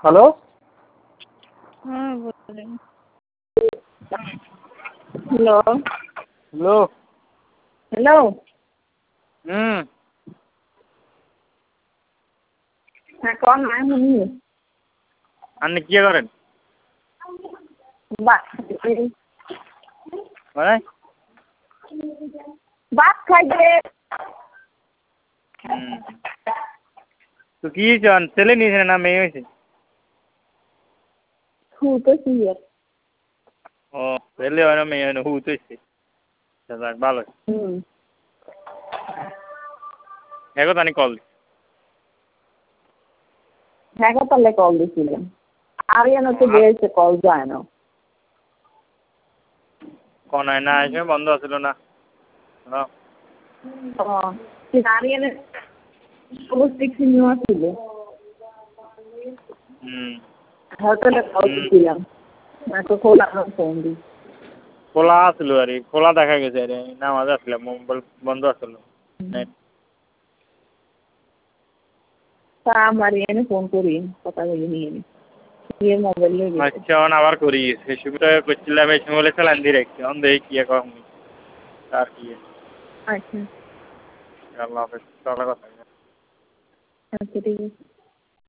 Hello হ্যাঁ বলেন। Hello hello hello হুম হ্যাঁ কন না শুনি আপনি কি করেন ভাত মানে ভাত খাইবে তো কি চান ছেলে নিয়েছে না মেয়ে হয়েছে শুতেছি ও ছেলে হয় না মেয়ে হয় না হুতেছে যাক ভালো দেখো তানি কল হ্যাঁ তাহলে কল দিছিলাম আরিয়ান তো বেরিয়েছে কল যায় না কোন হয় না এসে বন্ধ আছিল না আরিয়ানের সমস্ত সিনেমা ছিল হয়তো কল দিছিলাম তো খোলা ফোন দিই খোলা আছিল আর খোলা দেখা গেছে আরে নামাজ আসলাম মোবাইল বন্ধ আসলো তা আমার এনে ফোন করি কথা বলে নিয়ে নি দিয়ে মোবাইল আচ্ছা আবার করি সেই সুবিধা করছিলাম এই সময় বলে চালান ডিরেক্ট অন দেখি কি কম আর কি আচ্ছা আল্লাহ হাফেজ কথা আচ্ছা ঠিক আছে